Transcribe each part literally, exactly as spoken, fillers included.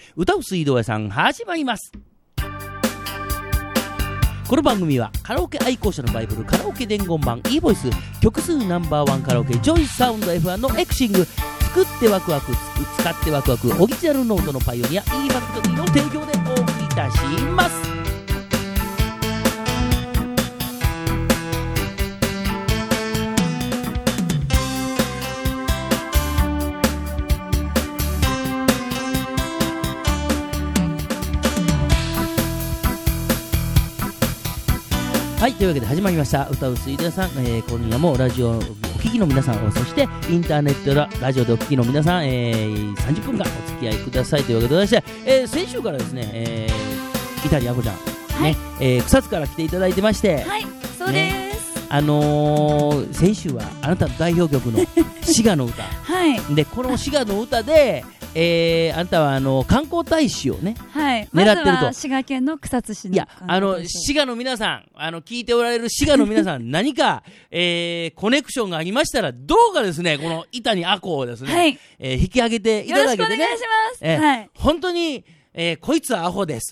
歌う水道屋さん始まります。この番組はカラオケ愛好者のバイブル、カラオケ伝言版 e ボイス、曲数ナンバーワンカラオケジョイサウンド エフワン のエクシング、作ってワクワク使ってワクワクオリジナルノートのパイオニア e ファクトリーの提供でお送りいたします。はい、というわけで始まりました歌う水道屋さん、えー、今夜もラジオをお聞きの皆さん、そしてインターネットやラジオでお聞きの皆さん、えー、さんじゅっぷんかんお付き合いくださいというわけでございまして、えー、先週からですね、えー、イタリアコちゃん、 はい、 ねえー、草津から来ていただいてまして、 はい、そうです、 ね、あのー、先週はあなたの代表曲の滋賀の歌、 はい、 でこの滋賀の歌でえー、あんたはあの観光大使をね、 はい、 狙ってると。 まずは滋賀県の草津市の。 いや、あの滋賀の皆さん、あの聞いておられる滋賀の皆さん、何か、えー、コネクションがありましたら、どうかですね、この伊丹亜子をですね、はい、えー、引き上げていただけてね。 よろしくお願いします。 えーはい、 本当に、えー、こいつはアホです。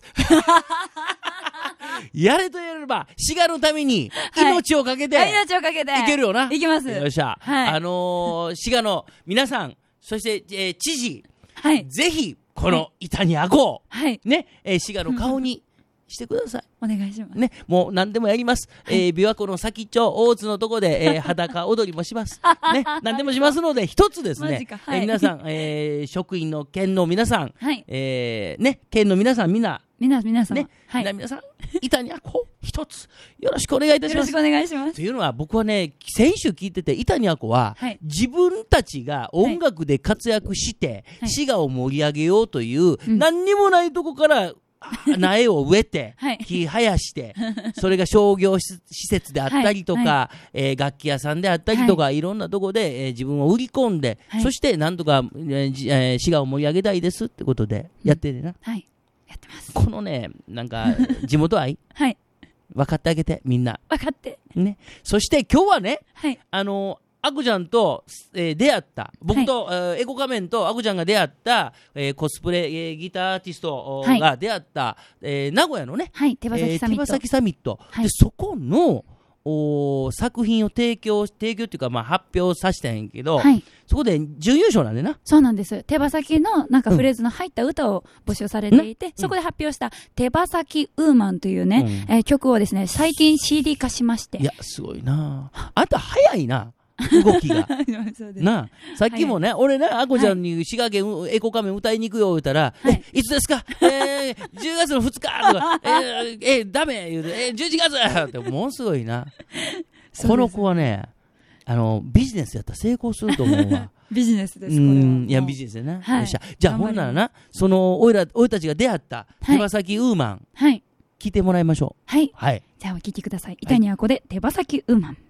やれとやれば滋賀のために命をかけて、 はい、命をかけていけるよな。 いきます。 よっしゃ、はい、あのー、滋賀の皆さん、そして、えー、知事、はい、ぜひこの伊丹亜子を、はい、ね、えー、滋賀の顔にしてください。 お願いします。 ね、もう何でもやります。はい、えー、琵琶湖の先っちょ大津のとこで、えー、裸踊りもします。ね、何でもしますので、一つですね、はい、えー、皆さん、えー、職員の県の皆さん、はい、えー、ね、県の皆さんみんな、 皆皆さん、 ね、はい、皆さん、伊丹亜子一つよろしくお願いいたします。 よろしくお願いします。 というのは僕はね、先週聞いてて伊丹亜子は、はい、自分たちが音楽で活躍して、はい、滋賀を盛り上げようという、はい、何にもないとこから苗を植えて、はい、木生やしてそれが商業施設であったりとか、はいはい、えー、楽器屋さんであったりとか、はい、いろんなとこで、えー、自分を売り込んで、はい、そしてなんとか、えーえー、滋賀を盛り上げたいですってことでやってるな、うん、はい、やってます。このね、なんか地元愛はい分かってあげて、みんな分かってね。そして今日はね、 はい、 あのアクちゃんと、えー、出会った僕と、はい、えー、エコ仮面とアクちゃんが出会った、えー、コスプレ、えー、ギターアーティストが出会った、はい、えー、名古屋のね、 はい、手羽先サミット、 えー、手羽先サミット、はい、でそこのお作品を提供提供っていうか、まあ、発表させたんやけど、はい、そこで準優勝なんでな。 そうなんです。手羽先のなんかフレーズの入った歌を募集されていて、うん、そこで発表した手羽先ウーマンというね、うん、えー、曲をですね、最近 シーディー 化しまして。 いや、すごいなあ。んた早いな、動きがなあ、さっきもね、はい、俺ね、あこちゃんに滋賀県エコ仮面歌いに行くよ言うたら、はい、えいつですか、えー、じゅうがつのふつかとか、えー、えー、ダメ言うて、えー、じゅういちがつってものすごいな。この子はね、あのビジネスやったら成功すると思うわ。 ビジネスです、これは。うん、いや、ビジネスでね、はい、よっしゃ。じゃあほんならな、そのおいらおいたちが出会った手羽先ウーマン、はい、聞いてもらいましょう。 はい、 はい、 じゃあお聞きください。伊丹亜子で手羽先ウーマン。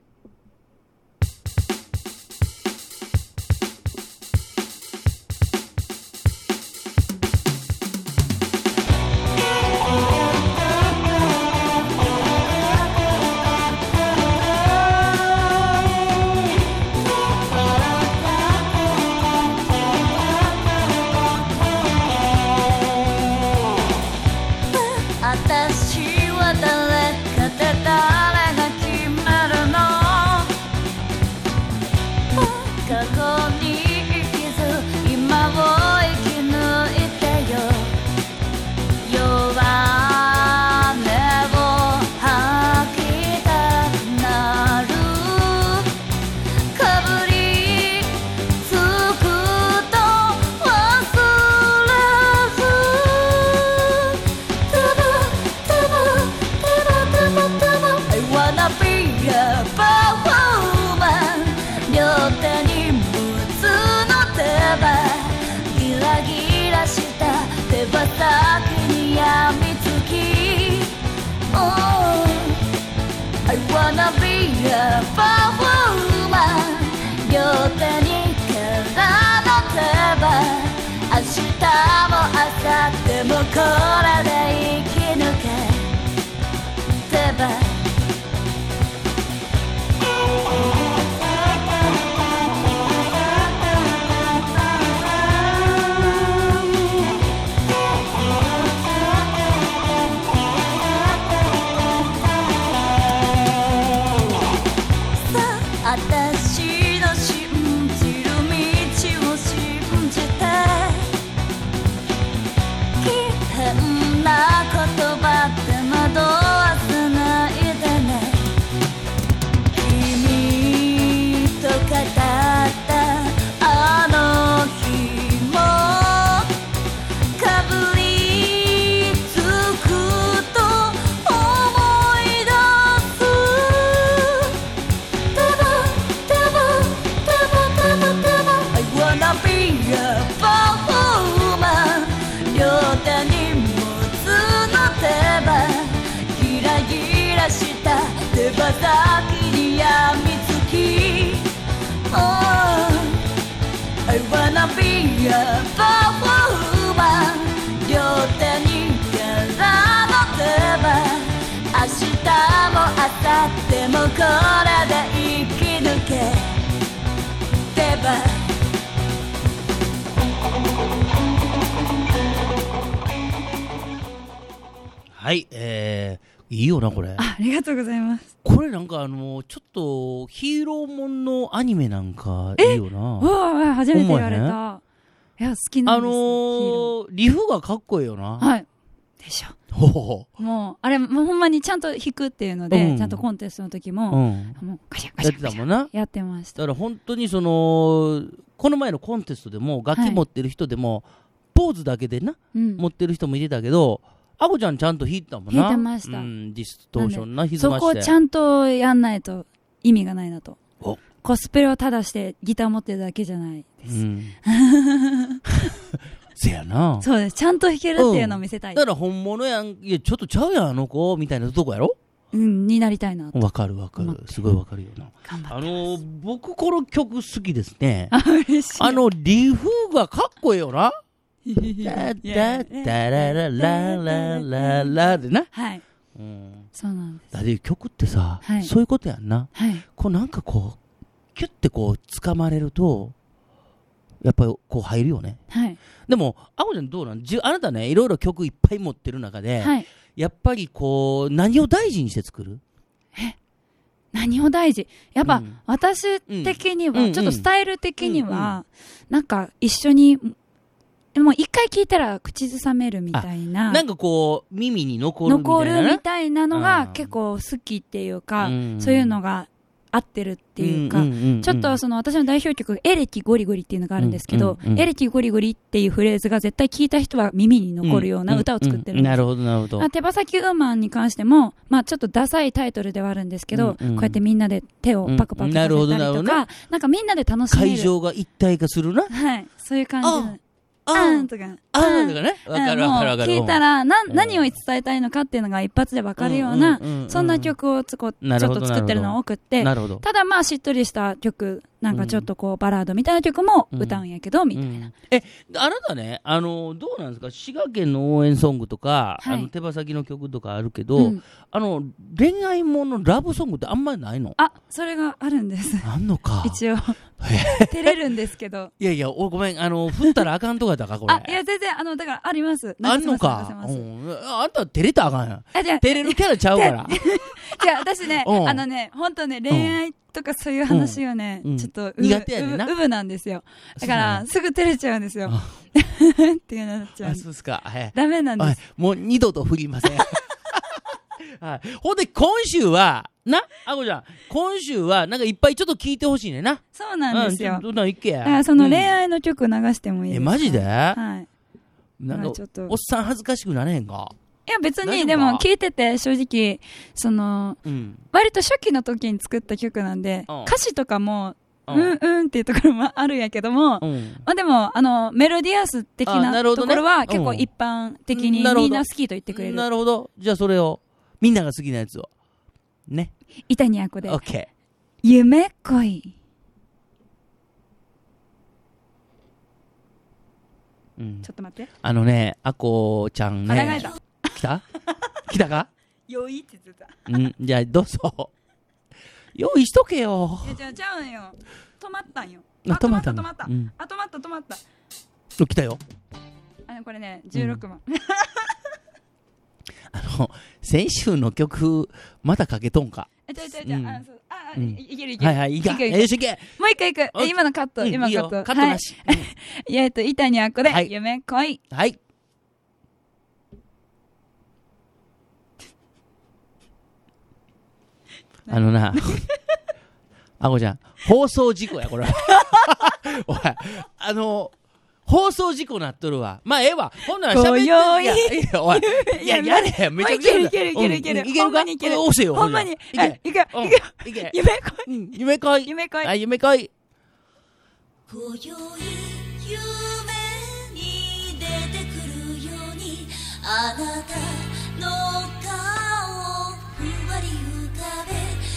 私は誰かで誰が決めるの羽先にやみつき、oh, I wanna be a performer 両手にからの手羽、明日も明後日もこれで生き抜けてば。 はい、えー、いいよなこれ。 あ、ありがとうございます。 これなんかあのちょっとヒーローもんのアニメなんかいいよな。 うわ、初めて言われた。いや、好きなんです。 あのー、リフがかっこいいよな。 はい。でしょ。 ほほもう、あれ、もうほんまにちゃんと弾くっていうので、うん、ちゃんとコンテストの時も、うん、もうガシャガシャガシャやってたもんな。やってました。 だから本当にその、この前のコンテストでも、楽器持ってる人でも、はい、ポーズだけでな、うん、持ってる人もいてたけど、あこちゃんちゃんと弾いてたもんな。 弾いてました。 うん、ディストーションな、歪まして。 そこをちゃんとやんないと意味がないなと。コスプレをただしてギター持ってるだけじゃないです。うん、 せやな。 そうです。ちゃんと弾けるっていうのを見せたい。 うん、だから本物やん、いや、ちょっとちゃうやん、あの子、みたいなとこやろ？ うん、になりたいな。 わかるわかる。すごいわかるよな。あのー、僕この曲好きですね。 あ、嬉しい。 あの、リフがかっこいいよな。ダダダララララララでな。 はい。うん、そうなんです。 だって曲ってさ、はい、そういうことやんな。はい。こうなんかこう、キュッてこう掴まれるとやっぱりこう入るよね。はい。でもあこちゃんどうなん？じあなたねいろいろ曲いっぱい持ってる中で、はい、やっぱりこう何を大事にして作る？ え何を大事？やっぱ、うん、私的には、うん、ちょっとスタイル的には、うんうん、なんか一緒にもう一回聞いたら口ずさめるみたいな。 なんかこう耳に残るみたいな、ね、 残るみたいなのが結構好きっていうか、うん、そういうのが合ってるっていうか、うんうんうんうん、ちょっとその私の代表曲エレキゴリゴリっていうのがあるんですけど、うんうんうん、エレキゴリゴリっていうフレーズが絶対聞いた人は耳に残るような歌を作ってるんです、うんうんうん、なるほどなるほど。手羽先ウーマンに関しても、まあ、ちょっとダサいタイトルではあるんですけど、うんうん、こうやってみんなで手をパクパクさせたりとか、うん、なるほどなるほどね、なんかみんなで楽しめる会場が一体化するな。 はい、そういう感じのあーんとか。 あーんとかね。わかるわかるわかる。 聞いたら、な、何を伝えたいのかっていうのが一発でわかるような、そんな曲をつこ、ちょっと作ってるの多くって、ただまあしっとりした曲、なんかちょっとこうバラードみたいな曲も歌うんやけど、みたいな。 え、あなたね、あの、どうなんですか？滋賀県の応援ソングとか、あの手羽先の曲とかあるけど、あの、恋愛ものラブソングってあんまりないの？ あ、それがあるんです。 あんのか。 一応。照れるんですけど。 いやいや、おごめん、あの、振ったらあかんとかだか、これ。 あ、いや、全然、あの、だから、あります。 あんのか。うん。あんた照れたらあかんやん。照れるキャラちゃうから。 じゃあ、私ね、あのね、ほんとね、恋愛とかそういう話をね、ちょっと、 苦手やねんな。 うぶなんですよ。だから、すぐ照れちゃうんですよ。っていうのになっちゃう。 あ、そうですか。 ダメなんです。 もう二度と振りません。はい。ほんで、今週は、な、あこちゃん、今週は、なんかいっぱいちょっと聞いてほしいねんな。 そうなんですよ。 どんなんいっけや。 だからその恋愛の曲流してもいいですか？ え、マジで？ はい。 なんか、おっさん恥ずかしくなれへんか？ いや別に、でも聞いてて正直、その、うん、割と初期の時に作った曲なんで、うん、歌詞とかも、うんうんっていうところもあるんやけども、うん、まあでも、あの、メロディアス的なところは結構一般的にみんな好きと言ってくれる。 なるほど。じゃあそれを、みんなが好きなやつを。ね。 イタニアコで。 オッケー。 夢恋。うん、ちょっと待って。 あのね、あこちゃんね。 考えた。 来た来たか用意って言ってた。 うん、じゃあどうぞ。用意しとけよ。 いや、じゃあちゃうんよ。止まったんよ。 あ、止まった止まった。あ、止まった止まった。 来たよ。 あの、これね、じゅうろくまん。うんあの、先週の曲、またかけとんか。 え、ちょいちょいちょい、あ、そう、あ、いけるいける。 はいはい、いいか。よし、いけ。 もう一回いく。今のカット、今カット。 カットなし。 えっと、イタニアコで、夢恋。 はい。あのな、あこちゃん、放送事故や、これ。おい、あの、放送事故なっとるわ。まあ、ええわ。ほんなら喋って。いや、いや、おい。いや、やれ。めちゃくちゃ。 いけるいけるいけるいける。 いけるか？いける。押せよ。 ほんまに。いけ。いけ。いけ。夢恋。 夢恋。 夢恋。 あ、夢恋。 今宵夢に出てくるようにあなたの顔をふわり浮かべ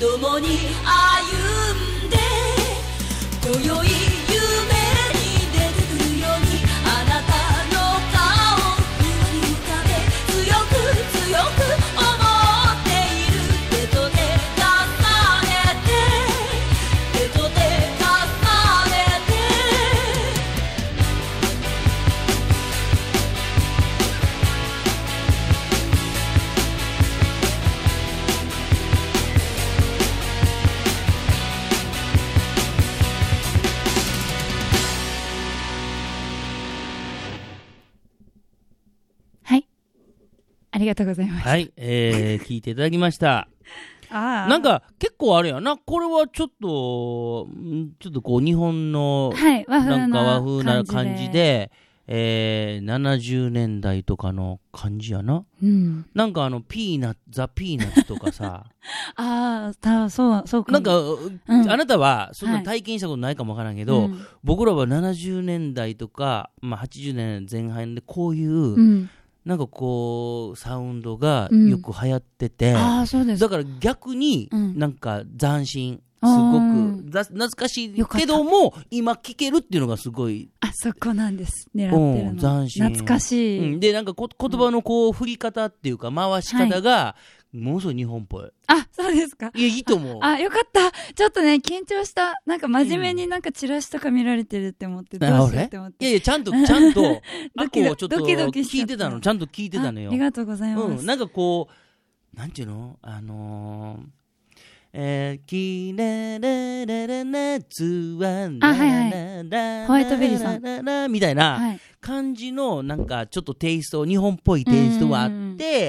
共に歩んで今宵夢に出てくるようにあなたの顔をふわり浮かべ強く強く思っている手と手重ねて手と手重ねてありがとうございます。 はい、えー、聞いていただきました。 あなんか結構あれやな、これはちょっとちょっとこう日本の、 はい、和風ななんか和風な感じで、えー、ななじゅうねんだいとかの感じやな。 うん、 なんかあのピーナッツザピーナッツとかさ、 ああ、たそうそうか。 なんか、うん、あなたはそんなはい体験したことないかもわからんけど、うん、僕らはななじゅうねんだいとか、まあはちじゅうねんぜん半でこういう。うんなんかこうサウンドがよく流行ってて、うん、 あそうですだから逆になんか斬新、うん、すごく懐かしいけども今聴けるっていうのがすごいあそこなんです狙ってるの、 うん、斬新懐かしい、 うん、でなんかこ言葉のこう振り方っていうか回し方が、はいものすごい日本っぽい。 あ、そうですか。 いや、いいと思う。 あ、よかった。ちょっとね、緊張した。なんか真面目になんかチラシとか見られてるって思って、うん、どうしようって思って。 いやいや、ちゃんと、ちゃんと、 ドキドキちょっと聞いてたの、ちゃんと聞いてたのよ。 ありがとうございます。 うん、なんかこう、なんていうのあのー、えー、きれれれれ夏はあ、はいはい。ホワイトベリーさん。 みたいな感じの、なんかちょっとテイスト、日本っぽいテイストがあって、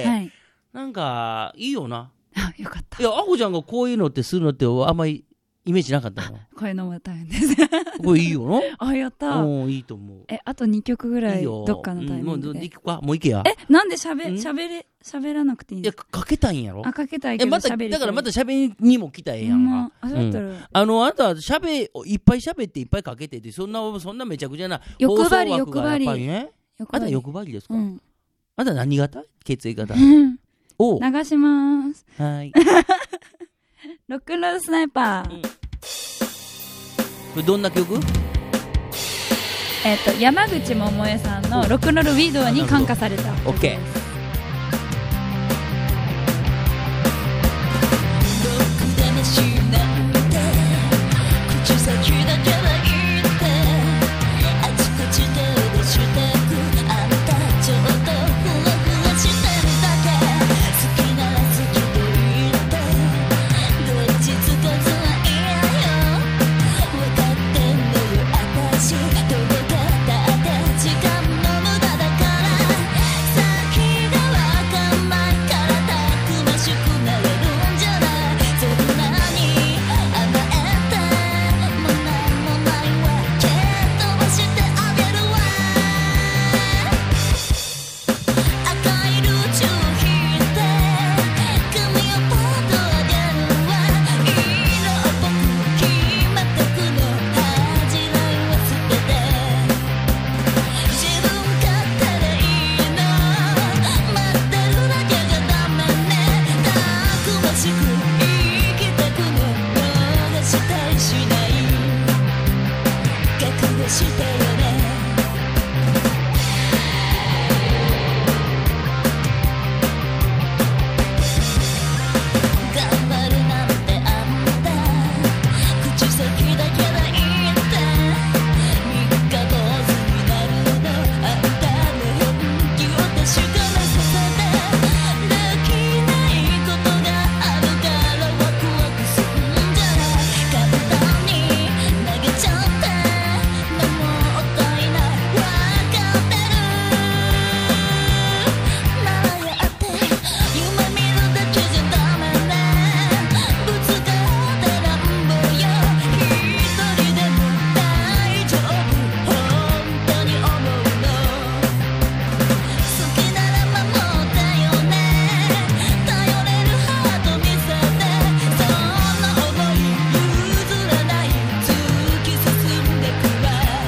はい、なんか、いいよな。 あ、よかった。 いや、アホちゃんがこういうのってするのってあんまりイメージなかったの。 こういうのも大変です。 これいいよな。 あ、やった。 うん、いいと思う。 え、あとにきょくぐらいどっかのタイミングで。 うん、もう行くかもう行けや。 え、なんで喋、喋れ、喋らなくていいんですか？ いや、かけたいんやろ。 あ、かけたいけど喋り。 だからまた喋りにも来たらええやんか。 あ、そうだったら。 あの、あなた喋、いっぱい喋っていっぱいかけてて、そんな、そんなめちゃくちゃな欲張り、欲張り。 あなた欲張りですか？あなた何型？血液型。 お流しまーす。 はい。 ロックンロールスナイパー。うん、これどんな曲？ えっと山口百恵さんのロックンロールウィードに感化された曲です。オッケー。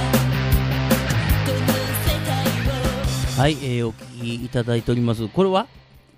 はい、えー、お聞きいただいております。これはこ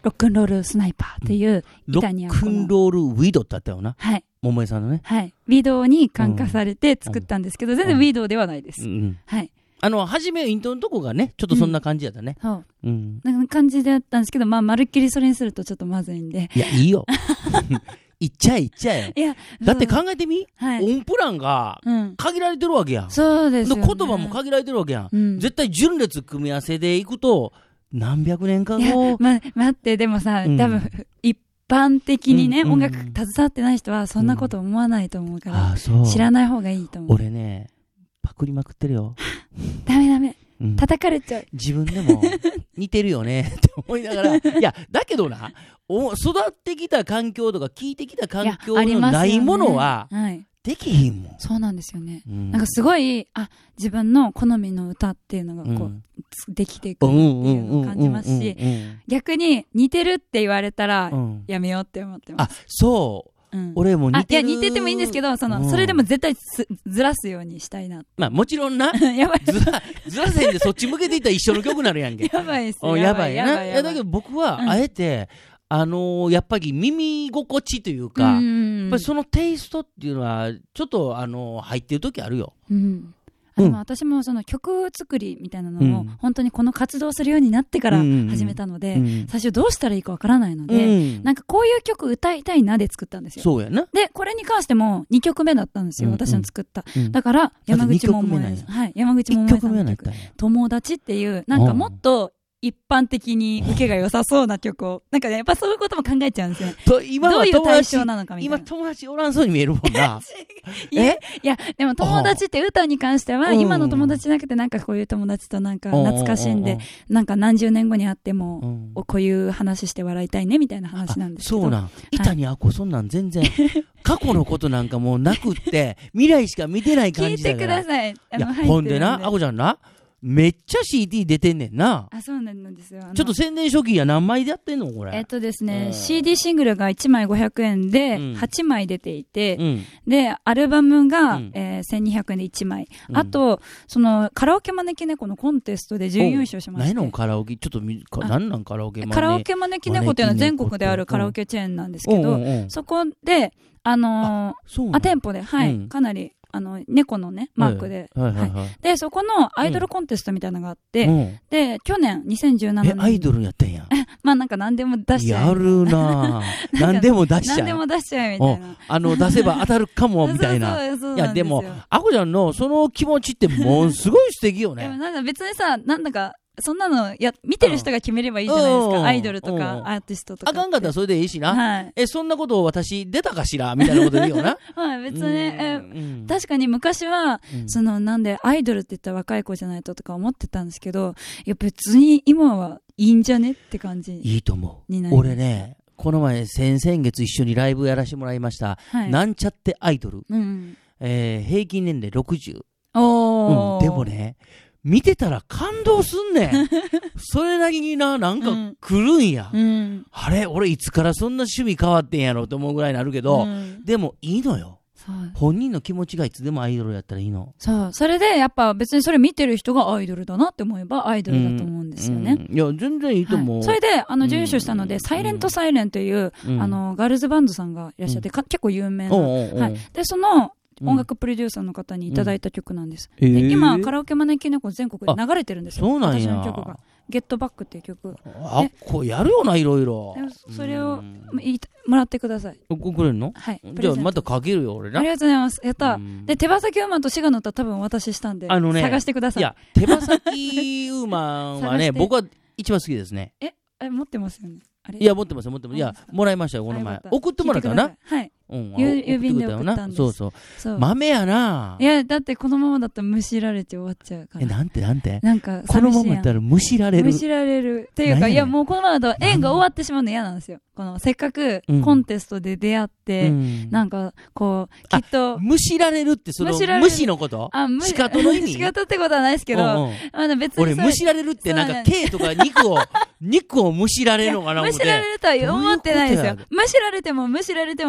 ロックンロールスナイパーっていうイタリアンロックンロールウィドってあったよな。 はい。 桃江さんのね。 はい。ウィドに感化されて作ったんですけど、うん、全然ウィドではないです。うん、はい。 あの、初めイントのとこがね、ちょっとそんな感じやったね。 うん、そう。うん。なんか感じでやったんですけど、まあ、まるっきりそれにするとちょっとまずいんで。 いや、いいよ。いっちゃえ、いっちゃえ。いや、だって考えてみ、はい、オンプランが限られてるわけやん。うん、 そうですよね。 言葉も限られてるわけやん。うん、絶対順列組み合わせでいくと、何百年か後。 ま、待って、でもさ、うん、多分、一般的にね、うん、音楽携わってない人はそんなこと思わないと思うから、うん、知らない方がいいと思う。 俺ね、パクりまくってるよ。 ダメダメ。うん、叩かれちゃう。 自分でも似てるよねって思いながら。いや、だけどな、お育ってきた環境とか聞いてきた環境のないものは、できひんもん。 そうなんですよね。うん、なんかすごい、あ、自分の好みの歌っていうのがこう、うん、できていくっていうのを感じますし、逆に似てるって言われたら、やめようって思ってます。 あ、そう。うん、俺も似てる。 いや、似ててもいいんですけど、その、うん、それでも絶対ずらすようにしたいな。 まあ、もちろんな。 やばい。 ずら、ずらせんでそっち向けていったら一緒の曲になるやんけ。 やばいっすよ。 やばいな。いや、だけど僕は、あえて、うん、あのー、やっぱり耳心地というか、うん、やっぱりそのテイストっていうのは、ちょっと、あのー、入ってる時あるよ。 うんあの、うん、私もその曲作りみたいなのを、本当にこの活動するようになってから始めたので、うんうん、最初どうしたらいいかわからないので、うん、なんかこういう曲歌いたいなで作ったんですよ。 そうやな。 で、これに関してもにきょくめだったんですよ、うんうん、私の作った。うん、だから、山口百恵さん。はい、山口百恵さんの曲。友達っていう、なんかもっと、一般的に受けが良さそうな曲を、なんかね、やっぱそういうことも考えちゃうんですよね。と今どういう対象なのかみたいな。 今友達おらんそうに見えるもんな。 えいや、でも友達って歌に関しては、今の友達じゃなくてなんかこういう友達となんか懐かしんで、なんか何十年後に会っても、こういう話して笑いたいねみたいな話なんですけど。 そうなん。板にあこそんなん全然、過去のことなんかもうなくって、未来しか見てない感じだから。 聞いてください。 いや、ほんでな、あこちゃんな。めっちゃ シーディー 出てんねんな。 あ、そうなんですよ。 ちょっと宣伝初期や何枚でやってんのこれ。 えっとですね、シーディー シングルがいちまいごひゃくえんではちまい出ていて、うん、で、アルバムが、うんえー、せんにひゃくえんでいちまい。うん、あと、その、カラオケ招き猫のコンテストで準優勝しました。 何のカラオケちょっとみ、何なんカラオケ招き猫。 カラオケ招き猫っていうのは全国であるカラオケチェーンなんですけど、そこで、あのー、あ、店舗で、はい、うん、かなり、あの、猫のね、マークで。はいはいはい、で、そこのアイドルコンテストみたいなのがあって、うん、で、去年、にせんじゅうななねん。 え、アイドルやってんやん。 まあなんか何でも出しちゃう。 やるなぁ。何でも出しちゃう。 何でも出しちゃうみたいな。 あの、出せば当たるかも、みたいな。 そうそうそう。 いや、でも、あこちゃんのその気持ちってもうすごい素敵よね。 でもなんか別にさ、なんだか、そんなの、や、見てる人が決めればいいじゃないですか。アイドルとか、アーティストとか。 あかんかったらそれでいいしな。はい。え、そんなことを私出たかしらみたいなことでいいよな。 はい、別に、え、確かに昔は、その、なんで、アイドルって言ったら若い子じゃないととか思ってたんですけど、いや、別に今はいいんじゃねって感じ。 いいと思う。俺ね、この前、先々月一緒にライブやらせてもらいました。はい。なんちゃってアイドル。うん。えー、平均年齢ろくじゅう。おー。うん、でもね、見てたら感動すんねん。それなりにな、なんか来るんや。うん、あれ俺いつからそんな趣味変わってんやろと思うぐらいになるけど、うん、でもいいのよ。本人の気持ちがいつでもアイドルやったらいいの。 そう。それでやっぱ別にそれ見てる人がアイドルだなって思えばアイドルだと思うんですよね。うんうん、 いや、全然いいと思う。はい、 それで、あの、準優勝したので、うん、サイレントサイレンという、うん、あの、ガールズバンドさんがいらっしゃって、うん、結構有名な。おうおうおうはい。で、その、音楽プロデューサーの方にいただいた曲なんです。うん、で、えー、今、カラオケ招き猫全国で流れてるんですよ。 そうなんや。 私の曲が。ゲットバックっていう曲。 あ、こうやるよな、いろいろ。 それをいもらってください。 くれるの？ はい。 じゃあまたかけるよ、俺な。 ありがとうございます。やった。で、手羽先ウーマンとシガの歌多分お渡ししたんで、あのね、探してください。いや、 手羽先ウーマンはね、僕は一番好きですね。 え、え、持ってますよね。 いや、持ってます、持ってます。いや、もらいましたよ、この前。送ってもらったな。 はい。うん。郵便で送ったんです。 そうそう。そう。豆やな。 いや、だってこのままだったらむしられて終わっちゃうから。 え、なんてなんてなんか、 このままだったらむしられる。 むしられる。っていうか、いや、もうこのままだと縁が終わってしまうの嫌なんですよ。この、せっかくコンテストで出会って、なんか、こう、きっと。 むしられるって、その、むしのことあ、むし。仕方の意味仕方ってことはないですけど、あの別に。 俺、むしられるって、なんか、毛とか肉を、肉をむしられるのかなむしられるとは思ってないですよ。むしられてもむしられても思ってない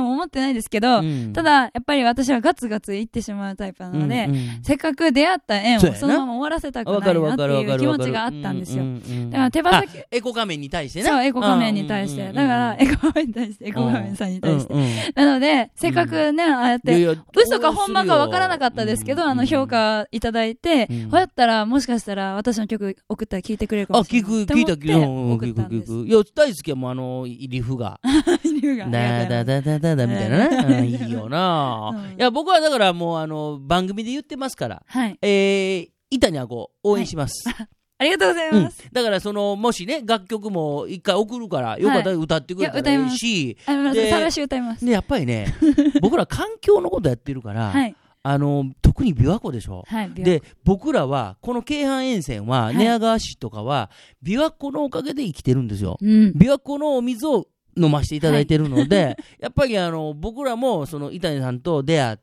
ないですけど、うん、ただ、やっぱり私はガツガツいってしまうタイプなので、うんうん、せっかく出会った縁をそのまま終わらせたくないなっていう気持ちがあったんですよ。だから手羽先。 エコ画面に対してね。 そう、エコ画面に対して。だから、エコ画面に対して、エコ画面さんに対して。なので、せっかくね、ああやって、嘘か本番かわからなかったですけど、あの、評価いただいて、こうやったら、もしかしたら私の曲送ったら聞いてくれるかもしれない。 あ、聞く、聞いた、聞いた、聞く、聞く。いや、大好きやもん、あの、リフが。 リフが。 だだだだだだみたいなね。いいよな。いや、僕はだからもう、あの、番組で言ってますから、はい。えー、伊谷あこ応援します。 ありがとうございます。 だから、その、もしね、楽曲も一回送るから、よかったら歌ってくれたらいいし。 あの、探し歌います。 で、やっぱりね、僕ら環境のことやってるから、はい。あの、特に琵琶湖でしょ。はい。で、僕らは、この京阪沿線は、寝屋川市とかは、琵琶湖のおかげで生きてるんですよ。うん。琵琶湖のお水を飲ませていただいてるので、はい、やっぱりあの、僕らも、その、伊谷さんと出会って、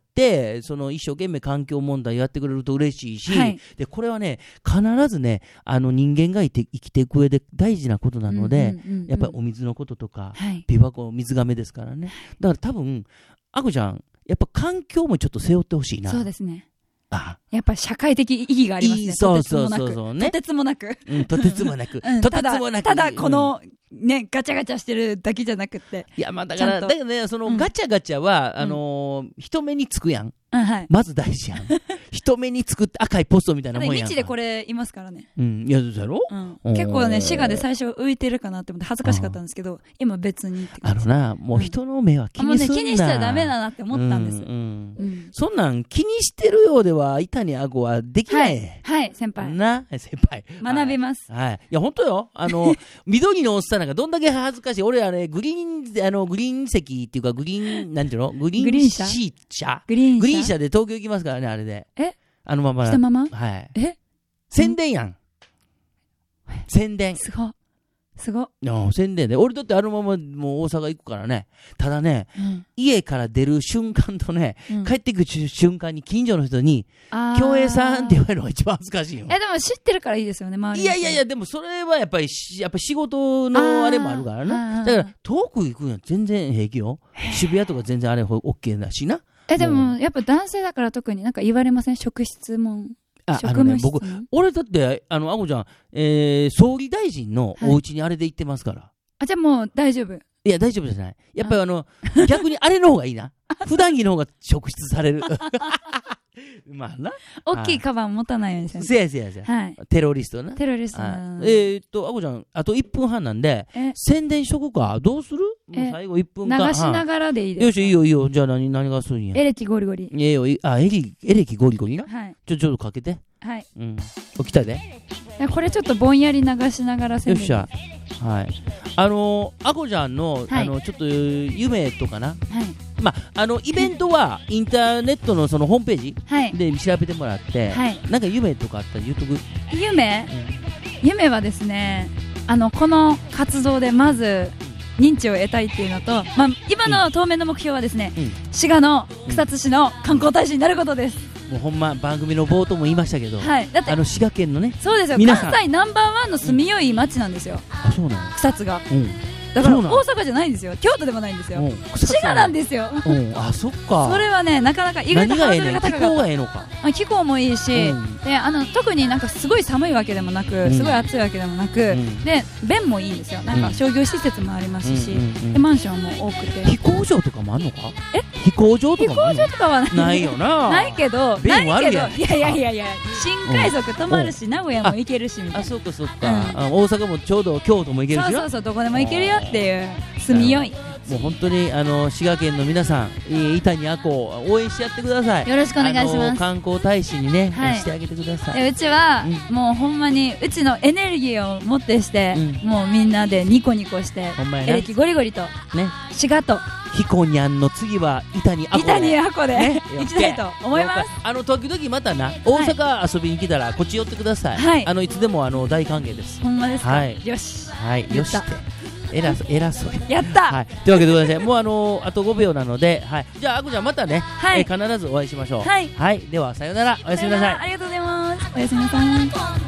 その、一生懸命環境問題やってくれると嬉しいし、はい、で、これはね、必ずね、あの、人間がいて生きていく上で大事なことなので、うんうんうんうん、やっぱりお水のこととか、はい、琵琶湖、水がめですからね。だから多分、あこちゃん、やっぱ環境もちょっと背負ってほしいな。 そうですね。あやっぱり社会的意義がありますね。 そうそうそうそうね。 とてつもなく。 うん、とてつもなく。 うん、とてつもなく。ただ、この、ね、ガチャガチャしてるだけじゃなくて。 いや、まあだから、だけどね、そのガチャガチャは、あの、人目につくやん。まず大事やん。人目につくって赤いポストみたいなもんやん。 日でこれいますからね。 うん。いや、どうだろう結構ね、滋賀で最初浮いてるかなって思って恥ずかしかったんですけど、今別にってあのな、もう人の目は気にすんな。 もうね、気にしちゃダメだなって思ったんですよ。 そんなん気にしてるようでは、伊谷あこはできない。 はい、先輩。 な、先輩。 学びます。 はい。いや、ほんとよ。あの、緑のおっさんなんかどんだけ恥ずかしい。俺あれ、グリーン、あの、グリーン席っていうか、グリーン、なんていうのグリーンシー車グリーン車グリーン車で東京行きますからね、あれで。 えあのまま。 したままはい。 え宣伝やん。宣伝。 すご。すご。 宣伝で。俺だってあのままもう大阪行くからね。ただね、うん、家から出る瞬間とね、うん、帰ってくる瞬間に近所の人に、京平さんって言われるのが一番恥ずかしいよ。 え、でも知ってるからいいですよね、周りいやいやいや、でもそれはやっぱり、やっぱ仕事のあれもあるからね。だから遠く行くのは全然平気よ。渋谷とか全然あれ OK だしな。 え、でも、やっぱ男性だから特になんか言われません？職質問。 あ、あのね、僕、俺だって、あの、あこちゃん、えー、総理大臣のお家にあれで行ってますから。はい、 あ、じゃあもう大丈夫。 いや、大丈夫じゃない。やっぱりあの、逆にあれの方がいいな。普段着の方が職質される。まあな。 大きいカバン持たないようにしせやせやせや。はい。テロリストな。 テロリストな。 えーっと、あこちゃん、あといっぷんはんなんで、宣伝しとこうか。どうする？もう最後いっぷんかん。 流しながらでいいですか？ よし、いいよいいよ。じゃあ何、何がするんや。 エレキゴリゴリ。 ええよ、あ、エレ、エレキゴリゴリな。 はい。 ちょ、ちょっとかけて。 はい。 うん。起きたで。 これちょっとぼんやり流しながら宣伝。 よっしゃ。はい。あのー、あこちゃんの、あの、ちょっと、夢とかな。はい。まあ、あの、イベントは、インターネットのそのホームページで調べてもらって、はい。なんか夢とかあったら言うとく？ 夢、うん、夢はですね、あの、この活動でまず、認知を得たいっていうのと、まあ、今の当面の目標はですね、うん、滋賀の草津市の観光大使になることです。 もうほんま番組の冒頭も言いましたけど、 はい、だってあの滋賀県のね、 そうですよ、関西ナンバーワンの住みよい町なんですよ、 うん、あ、そうなの？ 草津が、うん、だから大阪じゃないんですよ、京都でもないんですよ、うん、滋賀なんですよ、 うん、あ、そっか、 それはね、なかなか意外とハードルが高かった。 気候がええのか、 あ、気候もいいし、うん、で、あの特になんかすごい寒いわけでもなく、うん、すごい暑いわけでもなく、うん、で便もいいんですよ、なんか商業施設もありますし、うん、でマンションも多くて、 飛行場とかもあんのか？ え、 飛行場とかもあんの？ 飛行場とかはない、 ないよな。 ないけど、 便はあるやん。 いやいやいやいや、新快速止まるし、名古屋も行けるしみたいな。 あ、そっかそっか、うん、あ、大阪もちょうど京都も行けるし、 そうそうそう、どこでも行けるよっていう住みよい。 もう本当にあの滋賀県の皆さん、伊谷あこ応援してやってください。 よろしくお願いします。 観光大使にね、はい、してあげてください。 うちは、うん、もうほんまにうちのエネルギーをもってして、うん、もうみんなでニコニコして、エレキゴリゴリと、ね、滋賀とひこにゃんの次は伊谷あこで、伊谷あこで、ね、行きたいと思います。 あの時々またな、大阪遊びに来たらこっち寄ってください。はい、あのいつでもあの大歓迎です。 ほんまですか？ はい、 よし、 はい、よしって。偉そう、偉そうやった、 はい、というわけでございまして、もうあのー、あとごびょうなので、はい、じゃああこちゃんまたね、はい、えー、必ずお会いしましょう。はい、はい、ではさよなら、おやすみなさい。 ありがとうございます。おやすみなさい。